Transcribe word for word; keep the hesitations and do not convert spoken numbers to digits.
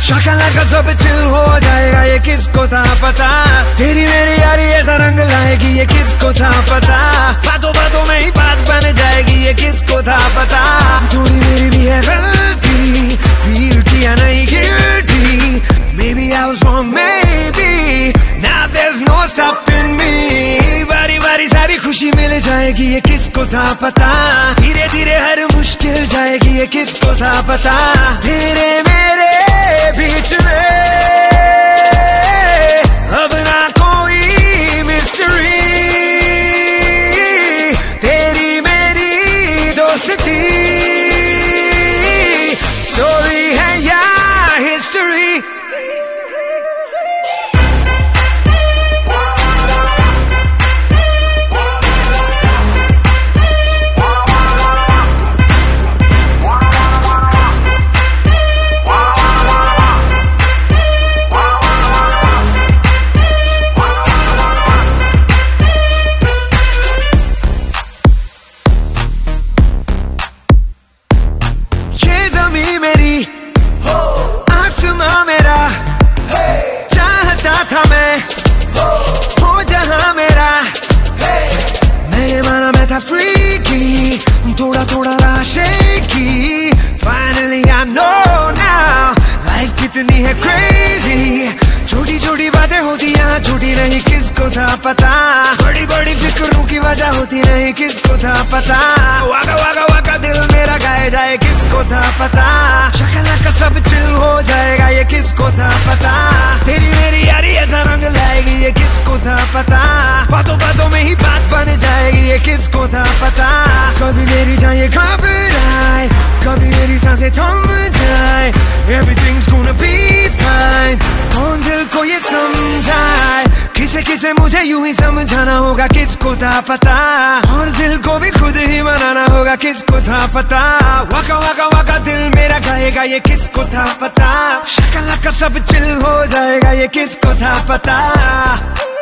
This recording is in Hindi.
शक्ल का सब चिल हो जाएगा ये किसको था पता। तेरी मेरी यारी ऐसा रंग लाएगी ये किसको था पता। बातों बातों में ही बात बन जाएगी ये किसको था पता। थोड़ी मेरी भी है गलती, फील किया नहीं guilty. Maybe I was wrong, maybe now there's no stopping me। बारी बारी सारी खुशी मिल जाएगी ये किसको था पता। धीरे धीरे हर मुश्किल जाएगी ये किसको था पता। तेरे मेरे बीच में अब ना कोई मिस्ट्री। तेरी मेरी दोस्ती स्टोरी है या हिस्ट्री। आसमां मेरा चाहता था मैं हो जहां मेरा। मैंने माना मैं था फ्रीकी, थोड़ा थोड़ा राशेकी। Finally I know now life कितनी है क्रेजी। छोटी छोटी बातें होती यहाँ छोटी नहीं किसको था पता। बड़ी बड़ी फिक्रों की वजह होती नहीं किसको था पता। वागा वागा वागा दिल मेरा गाए जाए किसको था पता। शक्ल का सब चिल हो जाएगा ये किसको था पता। तेरी मेरी यारी ऐसा रंग लाएगी ये किसको था पता। बातों बातों में ही बात बन जाएगी ये किसको था पता। कभी मेरी जाए घबराए, कभी मेरी सांसें थम जाए। Everything's gonna be fine। कौन दिल को ये समझाए, किसे किसे मुझे यूं ही समझाना होगा किसको था पता। और दिल को भी खुद ही मनाना होगा किसको था पता। वाका वाका वाका दिल मेरा गाएगा ये किसको था पता। शक्ल का सब चिल हो जाएगा ये किसको था पता।